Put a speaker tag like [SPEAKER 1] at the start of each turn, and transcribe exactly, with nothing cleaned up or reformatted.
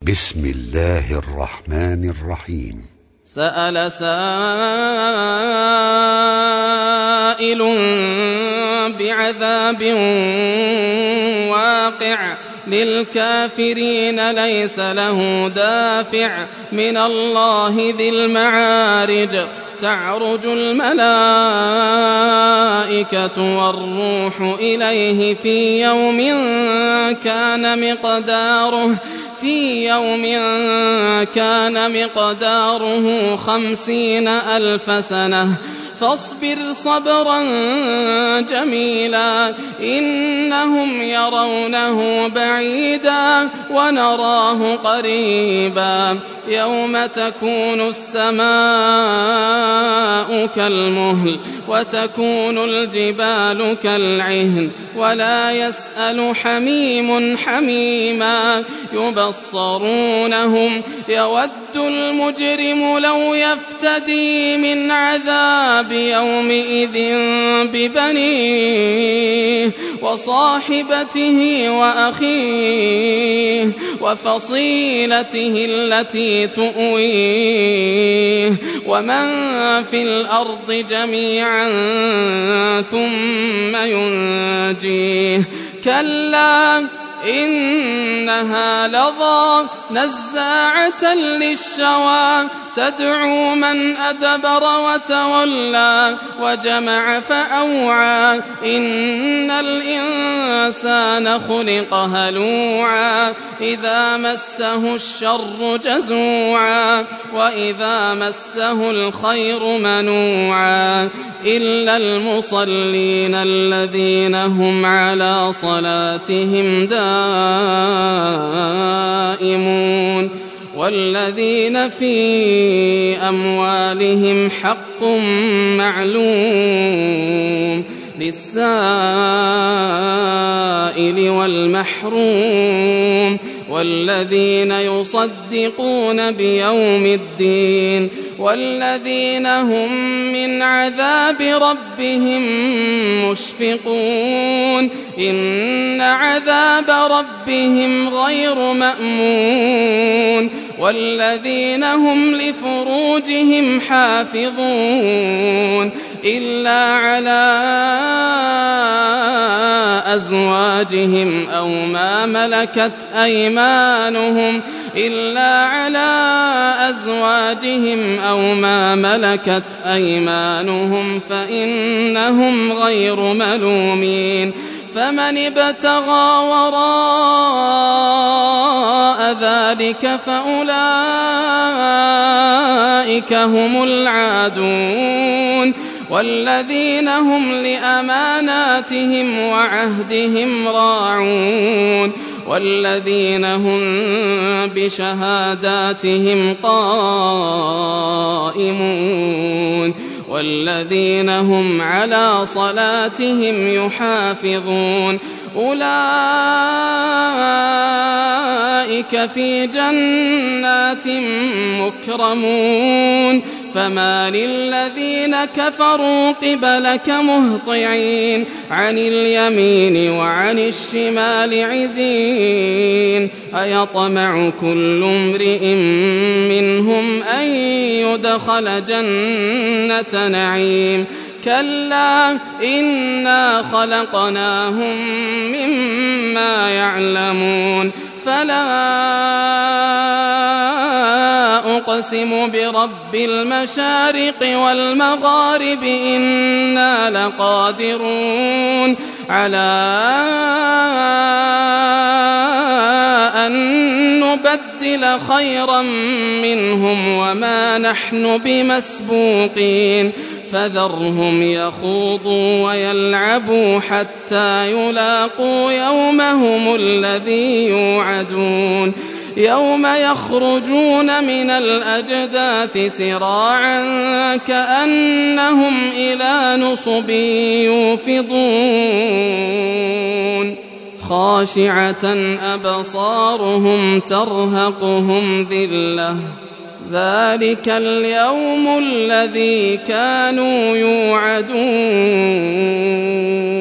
[SPEAKER 1] بسم الله الرحمن الرحيم.
[SPEAKER 2] سأل سائل بعذاب واقع للكافرين ليس له دافع من الله ذي المعارج تعرج الملائكة والروح إليه في يوم كان مقداره في يوم كان مقداره خمسين ألف سنة فاصبر صبرا جميلا إنهم يرونه بعيدا ونراه قريبا يوم تكون السماء كالمهل وتكون الجبال كالعهن ولا يسأل حميم حميما يبصرونهم يود المجرم لو يفتدي من عذاب يومئذ ببنيه وصاحبته وأخيه وفصيلته التي تؤويه ومن في الأرض جميعا ثم ينجيه كلا إنها لظى نزاعة للشوى تدعو من أدبر وتولى وجمع فأوعى إن الإنسان خلق هلوعا إذا مسه الشر جزوعا وإذا مسه الخير منوعا إلا المصلين الذين هم على صلاتهم دائمون والذين في أموالهم حق معلوم للسائل والمحروم والذين يصدقون بيوم الدين والذين هم من عذاب ربهم مشفقون إن عذاب ربهم غير مأمون والذين هم لفروجهم حافظون إلا على أزواجهم أو ما ملكت أيمانهم إلا على أزواجهم أو ما ملكت أيمانهم فإنهم غير ملومين فمن ابتغى وراء ذلك فأولئك هم العادون والذين هم لأماناتهم وعهدهم راعون والذين هم بشهاداتهم قائمون والذين هم على صلاتهم يحافظون أولئك في جنات مكرمون فما للذين كفروا قبلك مهطعين عن اليمين وعن الشمال عزين أيطمع كل امرئ منهم أن يدخل جنة نعيم كلا إنا خلقناهم مما يعلمون فلا أقسم برب المشارق والمغارب إنا لقادرون على أن نبدل خيرا منهم وما نحن بمسبوقين فذرهم يخوضوا ويلعبوا حتى يلاقوا يومهم الذي يوعدون يوم يخرجون من الأجداث سراعا كأنهم إلى نصب يوفضون خاشعة أبصارهم ترهقهم ذلة ذلك اليوم الذي كانوا يوعدون.